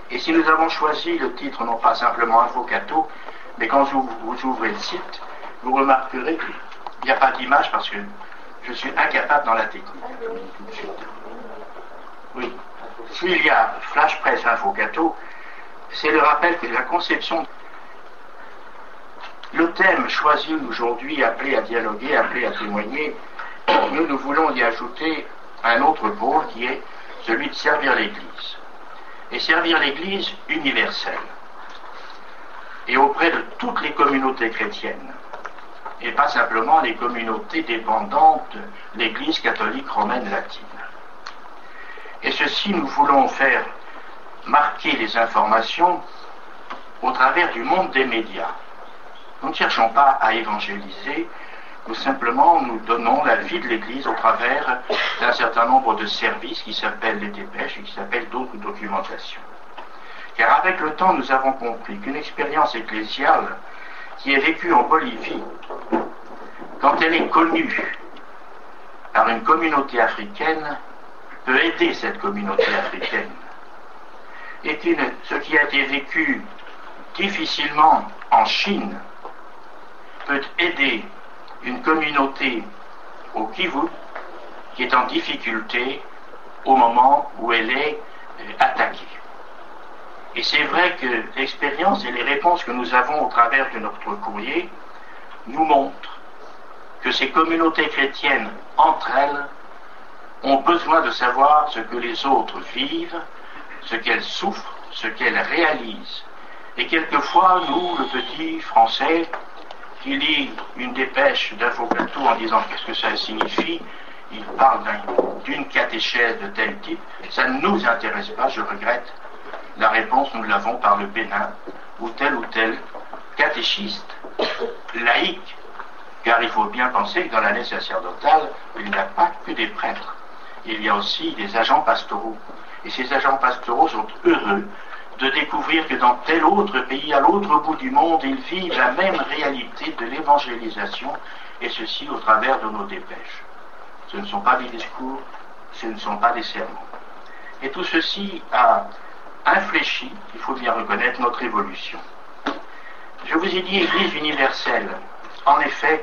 Et si nous avons choisi le titre, non pas simplement Infocato, mais quand vous ouvrez le site, vous remarquerez qu'il n'y a pas d'image parce que je suis incapable dans la technique. Tout de suite. Oui. S'il y a Flash Press Infocato, c'est le rappel que la conception. Le thème choisi aujourd'hui, appelé à dialoguer, appelé à témoigner, nous voulons y ajouter un autre pôle qui est celui de servir l'Église. Et servir l'Église universelle. Et auprès de toutes les communautés chrétiennes. Et pas simplement les communautés dépendantes de l'Église catholique romaine latine. Et ceci, nous voulons faire marquer les informations au travers du monde des médias. Nous ne cherchons pas à évangéliser, nous donnons la vie de l'Église au travers d'un certain nombre de services qui s'appellent les dépêches et qui s'appellent d'autres documentations. Car avec le temps, nous avons compris qu'une expérience ecclésiale qui est vécue en Bolivie, quand elle est connue par une communauté africaine, peut aider cette communauté africaine. Et ce qui a été vécu difficilement en Chine peut aider une communauté au Kivu qui est en difficulté au moment où elle est attaquée. Et c'est vrai que l'expérience et les réponses que nous avons au travers de notre courrier nous montrent que ces communautés chrétiennes, entre elles, ont besoin de savoir ce que les autres vivent, ce qu'elles souffrent, ce qu'elles réalisent. Et quelquefois, nous, le petit Français, qui lit une dépêche d'Infocato en disant qu'est-ce que ça signifie, il parle d'une catéchèse de tel type, ça ne nous intéresse pas, je regrette. La réponse, nous l'avons par le Bénin, ou tel catéchiste, laïque, car il faut bien penser que dans l'année sacerdotale, il n'y a pas que des prêtres, il y a aussi des agents pastoraux. Et ces agents pastoraux sont heureux de découvrir que dans tel autre pays, à l'autre bout du monde, ils vivent la même réalité de l'évangélisation, et ceci au travers de nos dépêches. Ce ne sont pas des discours, ce ne sont pas des sermons. Et tout ceci a infléchi, il faut bien reconnaître, notre évolution. Je vous ai dit Église universelle. En effet,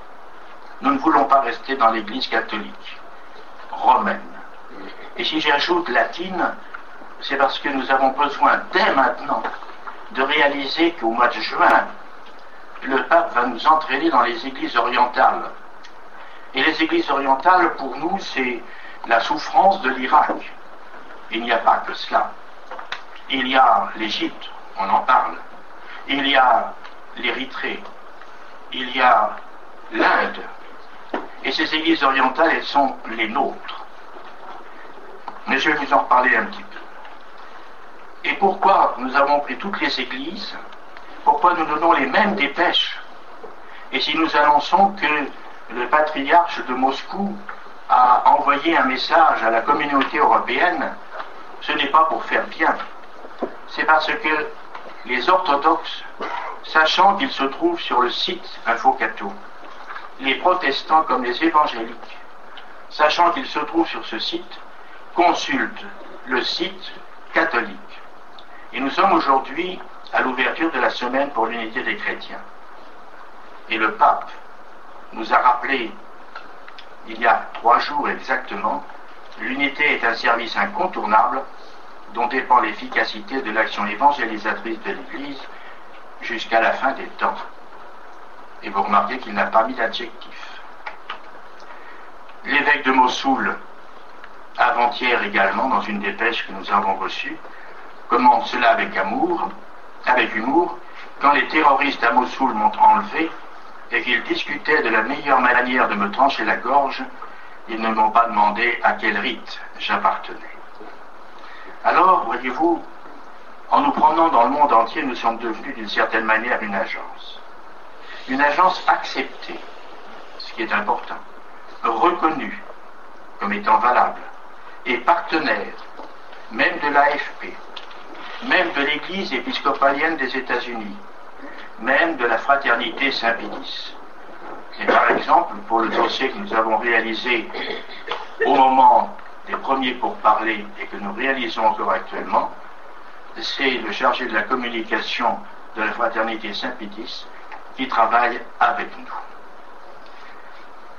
nous ne voulons pas rester dans l'Église catholique, romaine. Et si j'ajoute latine, c'est parce que nous avons besoin dès maintenant de réaliser qu'au mois de juin, le pape va nous entraîner dans les églises orientales. Et les églises orientales, pour nous, c'est la souffrance de l'Irak. Il n'y a pas que cela. Il y a l'Égypte, on en parle. Il y a l'Érythrée. Il y a l'Inde. Et ces églises orientales, elles sont les nôtres. Mais je vais vous en reparler un petit peu. Et pourquoi nous avons pris toutes les églises? Pourquoi nous donnons les mêmes dépêches? Et si nous annonçons que le patriarche de Moscou a envoyé un message à la communauté européenne, ce n'est pas pour faire bien. C'est parce que les orthodoxes, sachant qu'ils se trouvent sur le site Infocato, les protestants comme les évangéliques, sachant qu'ils se trouvent sur ce site, consultent le site catholique. Et nous sommes aujourd'hui à l'ouverture de la semaine pour l'unité des chrétiens. Et le pape nous a rappelé, il y a 3 jours exactement, l'unité est un service incontournable dont dépend l'efficacité de l'action évangélisatrice de l'Église jusqu'à la fin des temps. Et vous remarquez qu'il n'a pas mis d'adjectif. L'évêque de Mossoul, avant-hier également, dans une dépêche que nous avons reçue, commente cela avec humour, quand les terroristes à Mossoul m'ont enlevé et qu'ils discutaient de la meilleure manière de me trancher la gorge, ils ne m'ont pas demandé à quel rite j'appartenais. Alors, voyez-vous, en nous promenant dans le monde entier, nous sommes devenus d'une certaine manière une agence. Une agence acceptée, ce qui est important, reconnue comme étant valable, et partenaire, même de l'AFP, même de l'Église épiscopalienne des États-Unis, même de la fraternité Saint-Pédis. Et par exemple, pour le dossier que nous avons réalisé au moment des premiers pourparlers et que nous réalisons encore actuellement, c'est le chargé de la communication de la fraternité Saint-Pédis qui travaille avec nous.